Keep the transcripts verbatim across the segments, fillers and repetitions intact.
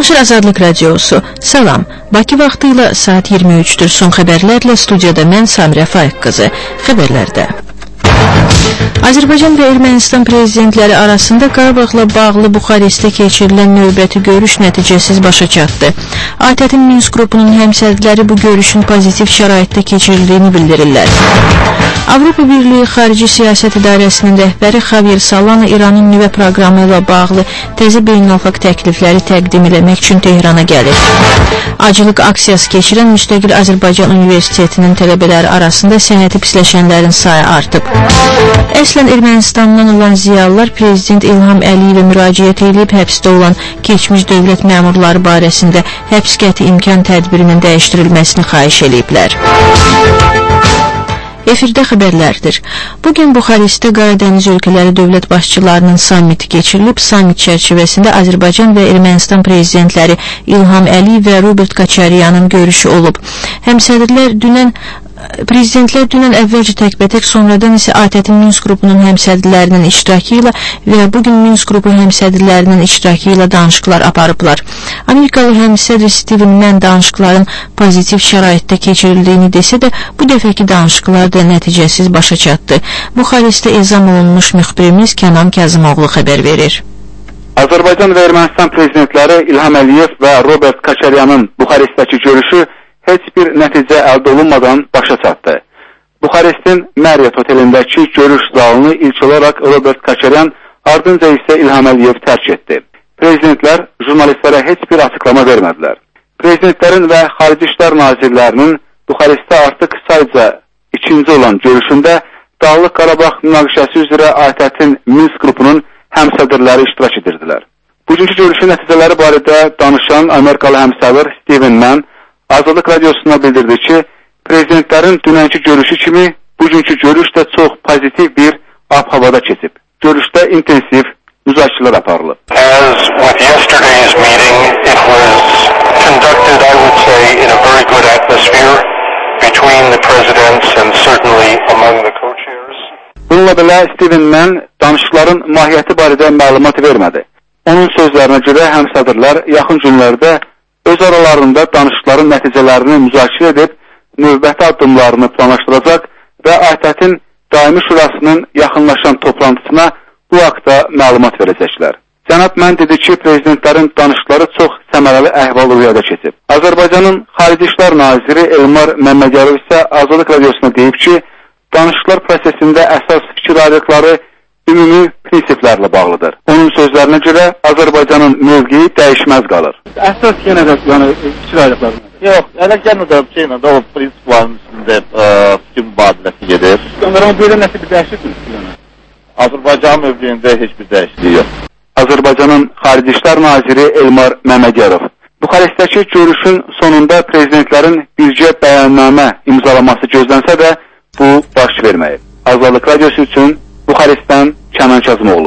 Danışır Azadlıq Radiosu. Salam. Bakı vaxtı ilə saat iyirmi üçdür. Son xəbərlərlə studiyada mən Samirə Faiq qızı. Xəbərlərdə. Azərbaycan və Ermənistan prezidentləri arasında Qarabağla bağlı Buxarestdə keçirilən növbəti görüş nəticəsiz başa çatdı. A T Ə-tin Minsk qrupunun həmsədrləri bu görüşün pozitiv şəraitdə keçirildiyini bildirirlər. Avropa Birliyi Xarici Siyasət İdarəsinin rəhbəri Javier Solana İranın nüvə proqramı ilə bağlı təzə beynəlxalq təklifləri təqdim etmək üçün Tehrana gəlir. Acılıq aksiyası keçirən müstəqil Azərbaycan Universitetinin tələbələri arasında səhhəti pisləşənlərin sayı artıb. Əslən Ermənistandan olan ziyalılar Prezident İlham Əliyevə müraciət edib həbsdə olan keçmiş dövlət məmurları barəsində həbs qəti imkan tədbirinin dəyişdirilməsini xahiş ediblər. Efirdə xəbərlərdir. Bugün Buxarestdə Qaradəniz ölkələri dövlət başçılarının sammiti keçirilib. Sammit çərçivəsində Azərbaycan və Ermənistan prezidentləri İlham Əliyev və Robert Koçaryanın görüşü olub. Həmsədrlər dünən Prezidentlər dünən əvvəlcə təkbətək, sonradan isə A T Ə-tin Minsk qrupunun həmsədrlərinin iştirakı ilə və bugün Minsk qrupu həmsədrlərinin iştirakı ilə danışıqlar aparıblar. Amerikalı həmsədr Steven Mann danışıqların pozitiv şəraitdə keçirildiyini desə də, bu dəfəki danışıqlar da nəticəsiz başa çatdı. Buxarestdə ezam olunmuş müxbirimiz Kənan Kazımoğlu xəbər verir. Azərbaycan və Ermənistan prezidentləri İlham Əliyev və Robert Koçaryanın Buxarestdəki görüşü heç bir nəticə əldə olunmadan başa çatdı. Buxarestin Marriott otelindəki görüş zalını ilk olaraq Robert Koçaryan, ardınca isə İlham Əliyev tərk etdi. Prezidentlər jurnalistlərə heç bir açıqlama vermədilər. Prezidentlərin və Xarici İşlər Nazirlərinin Buxarestdə artıq sadəcə ikinci olan görüşündə Dağlıq Qarabağ münaqişəsi üzrə A T Ə-tin Minsk qrupunun həmsədrləri iştirak edirdilər. Bugünkü görüşün nəticələri barədə danışan Amerikalı həmsədr Steven Mann Azadlıq Radiosuna bildirdi ki, prezidentlərin dünənki görüşü kimi bugünkü görüş də çox pozitiv bir ab-havada keçib. Görüşdə intensiv müzakirələr aparılıb. As with yesterday's meeting, it was conducted, I would say, in a very good atmosphere between the presidents and certainly among the co-chairs. Bununla belə Steven Mann danışıqların mahiyyəti barədə məlumat vermədi. Onun sözlərinə görə həmsədrlər yaxın günlərdə öz aralarında danışıqların nəticələrini müzakirə edib, növbəti addımlarını planlaşdıracaq və A T Ə-tin Daimi Şurasının yaxınlaşan toplantısına bu haqda məlumat verəcəklər. Cənab Mann dedi ki, prezidentlərin danışıqları çox səmərəli əhval-ruhiyyədə keçib. Azərbaycanın Xarici İşlər Naziri Elmar Məmmədiyarov isə Azadlıq Radiosuna deyib ki, danışıqlar prosesində əsas fikir ayrılıqları ümumi prinsiplərlə bağlıdır. Onun sözlərinə görə Azərbaycanın mövqeyi dəyişməz qalır. Əsas yenə də yəni fikir ayrılıqları. Yox, elə yenə də şeylə də o prinsiplərin üstündə fikir mübadiləsi gedir. Onların belə nəsə bir dəyişiklik yəni. Azərbaycan mövqeyində heç bir dəyişiklik yox. Azərbaycanın Xarici İşlər Naziri Elmar Məmmədiyarov. Buxarestdəki görüşün sonunda prezidentlərin birgə bəyannamə imzalaması gözlənsə də bu baş verməyib. Azadlıq Radiosu üçün Buxarestdən Kənan Kazımoğlu.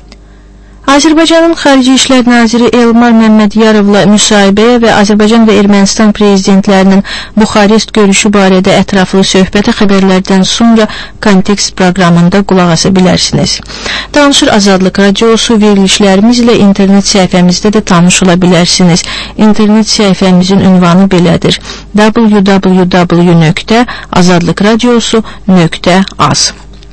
Azərbaycanın Xarici İşlər Naziri Elmar Məmmədiyarovla müsahibəyə və Azərbaycan və Ermənistan prezidentlərinin Buxarest görüşü barədə ətraflı söhbətə xəbərlərdən sonra Kontekst proqramında qulaq asa bilərsiniz. Danışır Azadlıq Radiosu verilişlərimizlə internet səhifəmizdə də tanış ola bilərsiniz. İnternet səhifəmizin ünvanı belədir: w w w nöqtə azadlıqradiosu nöqtə az.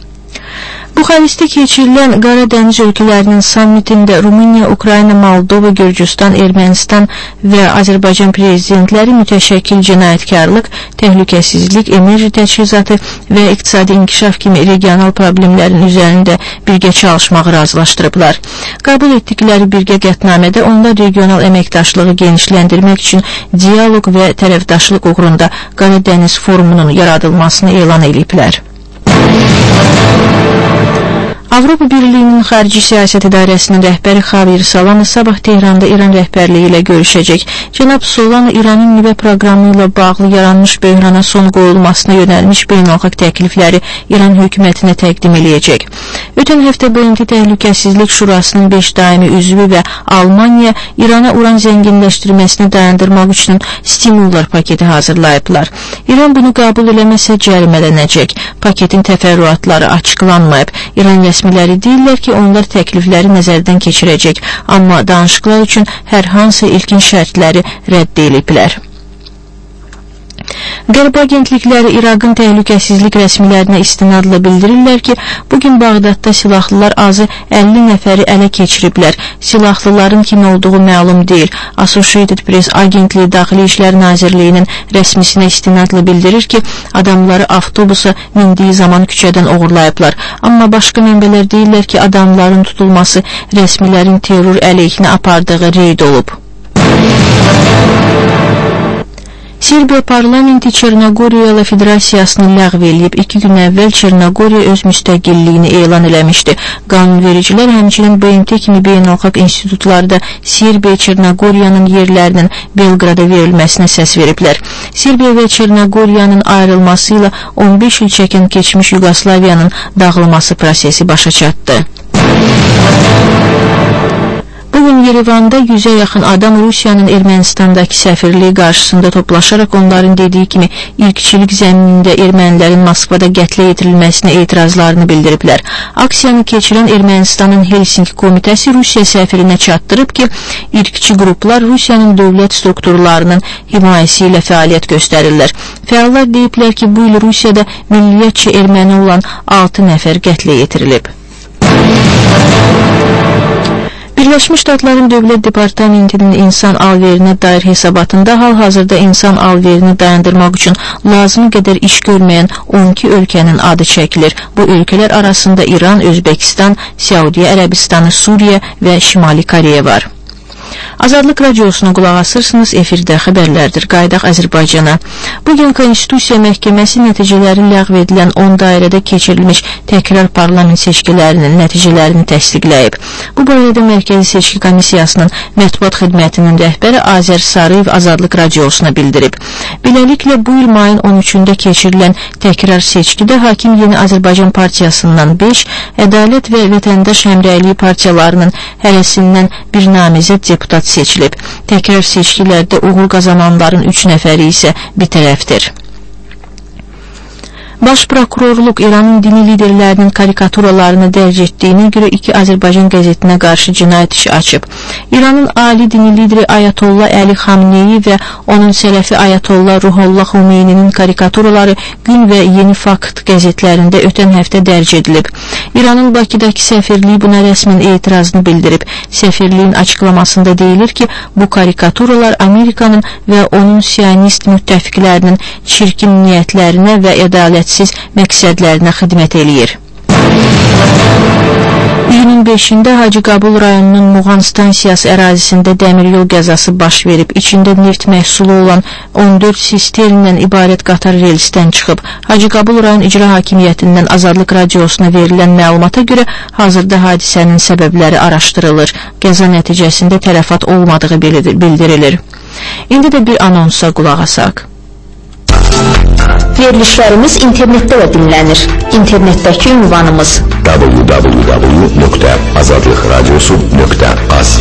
Buxarestdə keçirilən Qaradəniz ölkələrinin sammitində Rumıniya, Ukrayna, Moldova, Gürcüstan, Ermənistan və Azərbaycan prezidentləri mütəşəkkil cinayətkarlıq, təhlükəsizlik, enerji təchizatı və iqtisadi inkişaf kimi regional problemlərin üzərində birgə çalışmağı razılaşdırıblar. Qəbul etdikləri birgə qətnamədə onlar regional əməkdaşlığı genişləndirmək üçün dialoq və tərəfdaşlıq uğrunda Qaradəniz forumunun yaradılmasını elan ediblər. Avropa Birliyinin Xarici Siyasət İdarəsinin rəhbəri Javier Solana sabah Tehranda İran rəhbərliyi ilə görüşəcək. Cənab Solana İranın nüvə proqramı ilə bağlı yaranmış böhrana son qoyulmasına yönəlmiş beynəlxalq təklifləri İran hökumətinə təqdim eləyəcək. Ötən həftə B M T Təhlükəsizlik Şurasının beş daimi üzvü və Almaniya İrana uran zənginləşdirməsini dayandırmaq üçün stimullar paketi hazırlayıblar. İran bunu qəbul eləməsə cərimələnəcək. Paketin təfərrüatları açıqlanmayıb. İran rəsmi rəsmiləri deyirlər ki, onlar təklifləri nəzərdən keçirəcək, amma danışıqlar üçün hər hansı ilkin şərtləri rədd ediblər. Qərb agentlikləri İraqın təhlükəsizlik rəsmilərinə istinadla bildirirlər ki, bugün Bağdadda silahlılar azı əlli nəfəri ələ keçiriblər. Silahlıların kim olduğu məlum deyil. Associated Press agentliyi Daxili İşlər Nazirliyinin rəsmisinə istinadla bildirir ki, adamları avtobusa mindiyi zaman küçədən oğurlayıblar. Amma başqa mənbələr deyirlər ki, adamların tutulması rəsmilərin terror əleyhinə apardığı reyd olub. Serbiya parlamenti Çernogoriya Federasiyasını ləğv eləyib. İki gün əvvəl Çernogoriya öz müstəqilliyini elan eləmişdi. Qanunvericilər həmçinin B M T kimi beynəlxalq institutlarda Serbiya Çernogoriyanın yerlərinin Belqrada verilməsinə səs veriblər. Serbiya və Çernogoriyanın ayrılması ilə on beş il çəkən keçmiş Yugoslaviyanın dağılması prosesi başa çatdı. Bugün Yerevanda yüzə yaxın adam Rusiyanın Ermənistandakı səfirliyi qarşısında toplaşaraq onların dediyi kimi irqçilik zəminində ermənilərin Moskvada qətlə yetirilməsinə etirazlarını bildiriblər. Aksiyanı keçirən Ermənistanın Helsinki komitəsi Rusiya səfirinə çatdırıb ki, irqçi qruplar Rusiyanın dövlət strukturlarının himayəsi ilə fəaliyyət göstərirlər. Fəallar deyiblər ki, bu il Rusiyada milliyyətçi erməni olan altı nəfər qətlə yetirilib. Birləşmiş Ştatların Dövlət Departamentinin insan alverinə dair hesabatında hal-hazırda insan alverini dayandırmaq üçün lazım qədər iş görməyən on iki ölkənin adı çəkilir. Bu ölkələr arasında İran, Özbəkistan, Səudiyyə Ərəbistanı, Suriya və Şimali Koreya var. Azadlıq radiosuna qulaq asırsınız, efirdə xəbərlərdir. Qayıdaq Azərbaycana. Bugün Konstitusiya Məhkəməsi nəticələri ləğv edilən on dairədə keçirilmiş təkrar parlament seçkilərinin nəticələrini təsdiqləyib. Bu barədə Mərkəzi Seçki Komissiyasının mətbuat xidmətinin rəhbəri Azər Sarıyev Azadlıq radiosuna bildirib. Beləliklə, bu il mayın on üçündə keçirilən təkrar seçkidə Hakim Yeni Azərbaycan Partiyasından beş, Ədalət və Vətəndaş Həmrəyliyi partiyalarının hərəsindən bir namizəd deputat seçilib. Təkrar seçkilərdə uğur qazananların üç nəfəri isə bir tərəfdir. Baş prokurorluq İranın dini liderlərinin karikaturalarını dərc etdiyinə görə iki Azərbaycan qəzetinə qarşı cinayət işi açıb. İranın ali dini lideri Ayatollah Əli Xamneyi və onun sələfi Ayatollah Ruhollah Xomeyninin karikaturaları Gün və Yeni Fakt qəzetlərində ötən həftə dərc edilib. İranın Bakıdakı səfirliyi buna rəsmən etirazını bildirib. Səfirliyin açıqlamasında deyilir ki, bu karikaturalar Amerikanın və onun siyonist müttəfiqlərinin çirkin niyyətlərinə və ədalət məqsədlərinə xidmət eləyir. İyunun beşində Hacı Qabul rayonunun Muğan stansiyası ərazisində dəmiryol qəzası baş verib. İçində neft məhsulu olan on dörd sisterndən ibarət qatar relsdən çıxıb. Hacı Qabul rayon icra hakimiyyətindən Azadlıq radiosuna verilən məlumata görə hazırda hadisənin səbəbləri araşdırılır. Qəza nəticəsində tələfat olmadığı bildirilir. İndi də bir anonsa qulaq asaq. Verilişlərimiz internetdə də dinlənir. İnternetdəki ünvanımız w w w nöqtə azadlıq radiosu nöqtə az.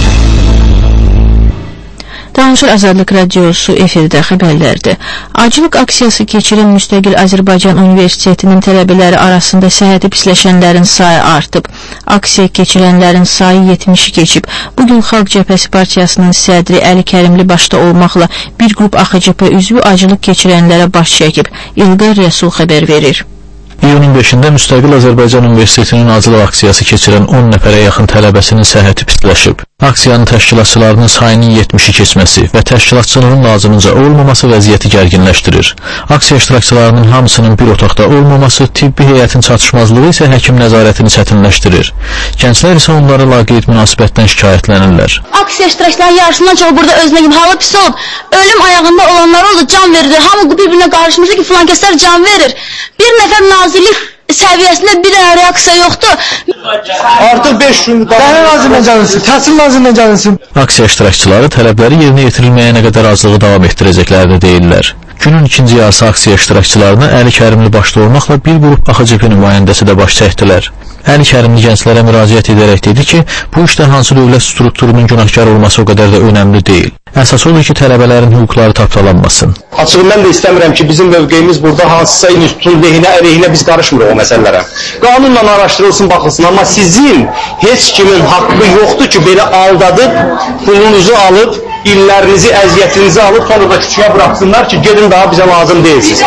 Danışır Azadlıq radiosu efirdə xəbərlərdir. Acılıq aksiyası keçirən Müstəqil Azərbaycan Universitetinin tələbələri arasında səhhəti pisləşənlərin sayı artıb. Aksiya keçirənlərin sayı yetmişi keçib. Bugün Xalq Cəbhəsi Partiyasının sədri Əli Kərimli başda olmaqla bir qrup A X C P üzvü acılıq keçirənlərə baş çəkib. İlqar Rəsul xəbər verir. İyunun beşində Müstəqil Azərbaycan Universitetinin acılıq aksiyası keçirən on nəfərə yaxın tələbəsinin səhhəti pisləşib. Aksiyanın təşkilatçılarının sayının yetmişi keçməsi və təşkilatçılığın lazımınca olmaması vəziyyəti gərginləşdirir. Aksiya iştirakçılarının hamısının bir otaqda olmaması, tibbi heyətin çatışmazlığı isə həkim nəzarətini çətinləşdirir. Gənclər isə onlara laqeyd münasibətdən şikayətlənirlər. Aksiya iştirakçıları yarısından çox burada özünə kimi halı pis olub, ölüm ayağında olanlar oldu, can verir. Hamı bir-birinə qarışmışdı ki, filan kəslər can verir. Bir nəfər nazirlik səviyyəsində bir reaksiya yoxdur. Artıq beş gün Dərin nazirlə canınsın, təhsil nazirlə canınsın. Aksiya iştirakçıları tələbləri yerinə yetirilməyənə qədər azlığı davam etdirəcəklərini deyirlər. Günün ikinci yarısı aksiya iştirakçılarına Əli Kərimli başda olmaqla bir qrup A X C P nümayəndəsi də baş çəkdilər. Əli Kərimli gənclərə müraciət edərək dedi ki, bu işdə hansı dövlət strukturunun günahkar olması o qədər də önəmli deyil. Əsas odur ki, tələbələrin hüquqları tapdalanmasın. Açığı mən də istəmirəm ki, bizim mövqeyimiz burada hansısa institutun lehinə, əleyhinə biz qarışmırıq o məsələlərə. Qanunla araşdırılsın, baxılsın, amma sizin heç kimin haqqı yoxdur ki, belə aldadıb, pulunuzu alıb, illərinizi, əziyyətinizi alıb, sonra da küçüyə bıraxsınlar ki, gedin daha bizə lazım deyilsiniz.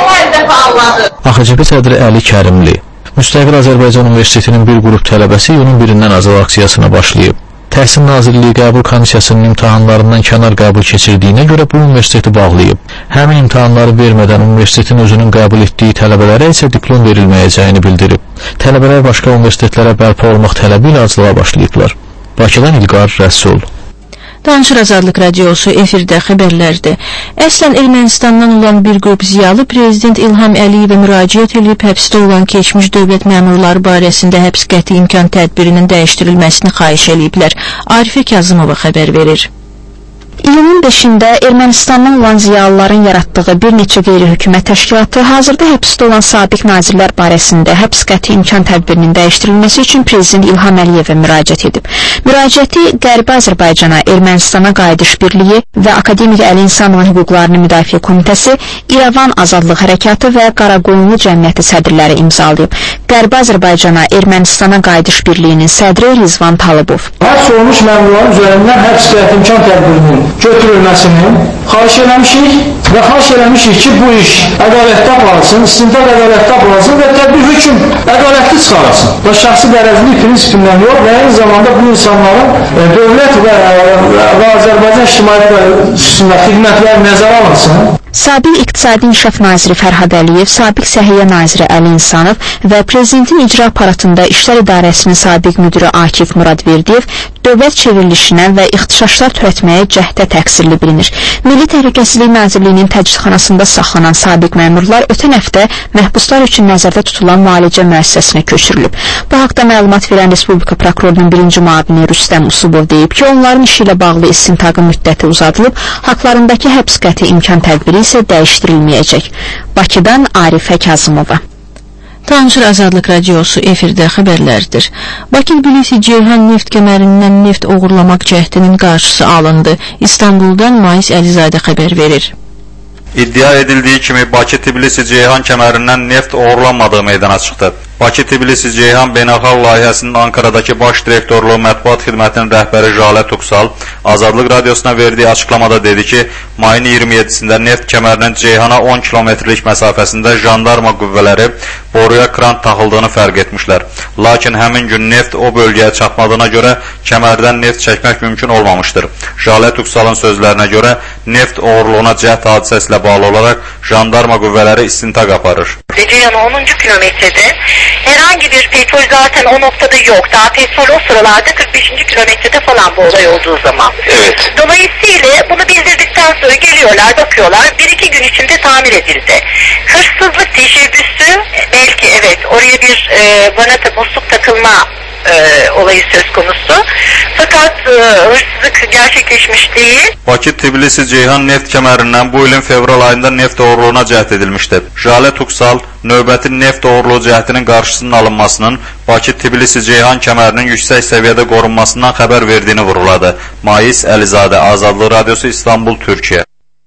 A X C P sədri Əli Kərimli Müstəqil Azərbaycan Universitetinin bir qrup tələbəsi iyunun birindən azad aksiyasına başlayıb. Təhsil Nazirliyi qəbul komissiyasının imtahanlarından kənar qəbul keçirdiyinə görə bu universiteti bağlayıb. Həmin imtahanları vermədən universitetin özünün qəbul etdiyi tələbələrə isə diplom verilməyəcəyini bildirib. Tələbələr başqa universitetlərə bərpa olmaq tələbi ilə acılığa başlayıblar. Bakıdan İlqar Rəsul. Danışır Azadlıq Radiosu efirdə xəbərlərdir. Əslən Ermənistandan olan bir qrup ziyalı Prezident İlham Əliyevə müraciət edib həbsdə olan keçmiş dövlət məmurları barəsində həbs qəti imkan tədbirinin dəyişdirilməsini xahiş ediblər. Arifə Kazımova xəbər verir. İyunun beşində Ermənistandan olan ziyalıların yaratdığı bir neçə qeyri-hökumət təşkilatı hazırda həbsdə olan sabiq nazirlər barəsində həbs qəti imkan tədbirinin dəyişdirilməsi üçün Prezident İlham Əliyevə müraciət edib. Müraciəti Qərbi Azərbaycana, Ermənistana Qayıdış Birliyi və Akademik Əli İnsanların Hüquqlarını Müdafiə Komitəsi, İrəvan Azadlıq Hərəkatı və Qaraqoyunlu Cəmiyyəti sədrləri imzalayıb. Qərbi Azərbaycana, Ermənistana Qayıdış Birliyinin sədri Rizvan Talıbov. Həbs olmuş məmurların üzərindən həbs qəti imkan tədbirinin götürülməsini xahiş eləmişik və xahiş eləmişik ki, bu iş ədalətdə aparılsın, istintaq ədalətdə aparılsın və tədbir hökm ədalətli çıxarılsın. Və şəxsi qərəzlik prinsipindən yox və eyni zamanda bu insanların e, dövlət və, və Azərbaycan ictimaiyyətində xidmətləri nəzərə alınsın. Sabiq İqtisadi İnkişaf Naziri Fərhad Əliyev, sabiq Səhiyyə Naziri Əli İnsanov və Prezidentin icra aparatında İşlər İdarəsinin sabiq müdiri Akif Muradverdiyev dövlət çevrilişinə və ixtişaşlar törətməyə cəhdə təqsirli bilinir. Milli Təhlükəsizlik Nazirliyinin təcridxanasında saxlanan sabiq məmurlar ötən həftə məhbuslar üçün nəzərdə tutulan müalicə müəssisəsinə köçürülüb. Bu haqda məlumat verən Respublika Prokurorunun birinci müavini Rüstəm Usubov deyib ki, onların işi ilə bağlı istintaqın müddəti uzadılıb, haqlarındakı həbs qəti imkan tədbiri isə dəyişdirilməyəcək. Bakıdan Arifə Kazımova. Danışır Azadlıq Radiosu efirdə xəbərlərdir. Bakı-Tbilisi-Ceyhan neft kəmərindən neft oğurlamaq cəhdinin qarşısı alındı. İstanbuldan Mais Əlizadə xəbər verir. İddia edildiyi kimi Bakı-Tbilisi-Ceyhan kəmərindən neft oğurlanmadığı meydana çıxdı. Bakı-Tbilisi-Ceyhan beynəlxalq layihəsinin Ankaradakı baş direktorluğu mətbuat xidmətinin rəhbəri Jalə Tuksal Azadlıq Radiosuna verdiyi açıqlamada dedi ki, mayın iyirmi yeddisində neft kəmərinin Ceyhana on kilometrlik məsafəsində jandarma qüvvələri boruya kran taxıldığını fərq etmişlər. Lakin həmin gün neft o bölgəyə çatmadığına görə kəmərdən neft çəkmək mümkün olmamışdır. Jalə Tuksalın sözlərinə görə neft oğurluğuna cəhd hadisəsi ilə bağlı olaraq jandarma qüvvələri istintaq aparır. Ceyhan'a onuncu kilometrede herhangi bir petrol zaten o noktada yok. Daha petrol o sıralarda kırk beşinci kilometrede falan bu olay olduğu zaman. Evet. Dolayısıyla bunu bildirdikten sonra geliyorlar, bakıyorlar. Bir iki gün içinde tamir edildi. Hırsızlık teşebbüsü belki evet oraya bir e, vanata musluk takılma e, olayı söz konusu. Fakat e, hırsızlık gerçekleşmiş değil. Bakı-Tbilisi-Ceyhan neft kəmərindən bu ilin fevral ayında neft oğurluğuna cəhd edilmişdir. Jalə Tuksal növbəti neft oğurluğu cəhdinin qarşısının alınmasının Bakı-Tbilisi-Ceyhan kəmərinin yüksək səviyyədə qorunmasından xəbər verdiyini vurğuladı. Mais Əlizadə, Azadlıq Radiosu, İstanbul, Türkiyə.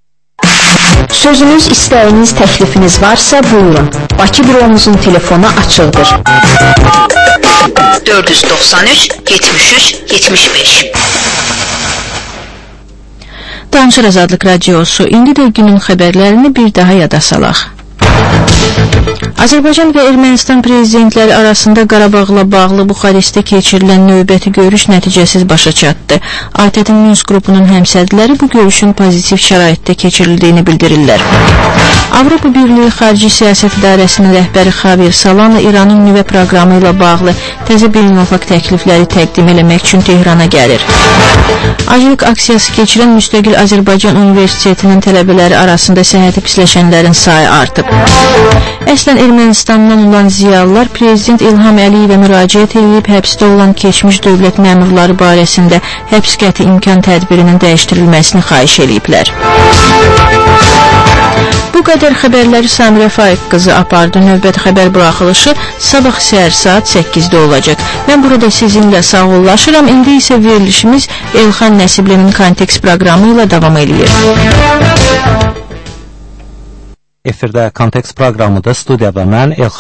Sözünüz, istəyiniz, təklifiniz varsa buyurun. Bakı büromuzun telefonu açıqdır. dörd yüz doxsan üç yetmiş üç yetmiş beş. Danışır Azadlıq Radiosu. İndi də günün xəbərlərini bir daha yada salaq. Azərbaycan və Ermənistan prezidentləri arasında Qarabağla bağlı Buxarestdə keçirilən növbəti görüş nəticəsiz başa çatdı. A T T News qrupunun həmsədrləri bu görüşün pozitiv şəraitdə keçirildiyini bildirirlər. Avropa Birliyi Xarici Siyasət İdarəsinin rəhbəri Xavier Solana İranın nüvə proqramı ilə bağlı təzə beynəlxalq təklifləri təqdim eləmək üçün Tehrana gəlir. Aclıq aksiyası keçirən Müstəqil Azərbaycan Universitetinin tələbələri arasında səhhəti pisləşənlərin sayı artıb. Əslən Ermənistandan olan ziyalılar Prezident İlham Əliyevə müraciət edib həbsdə olan keçmiş dövlət məmurları barəsində həbs qəti imkan tədbirinin dəyişdirilməsini xahiş ediblər. Bu Bu qədər xəbərləri Samirə Faiq qızı apardı. Növbəti xəbər buraxılışı sabah səhər saat səkkizdə olacaq. Mən burada sizinlə sağollaşıram. İndi isə verilişimiz Elxan Nəsiblinin Kontekst proqramı ilə davam edir. Efirdə Kontekst proqramıda studiyada mən Elxan